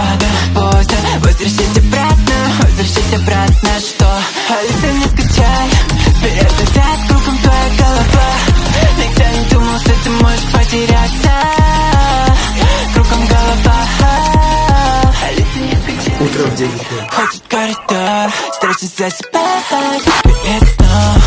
поздно возвращать обратно, что? Алиса, не скачай, вперед-назад, кругом твоя голова. Никто не думал, что ты можешь потеряться. Кругом голова. Алиса, не скачай. Утро в 9. Ходит коридор, страшно засыпать перед сном.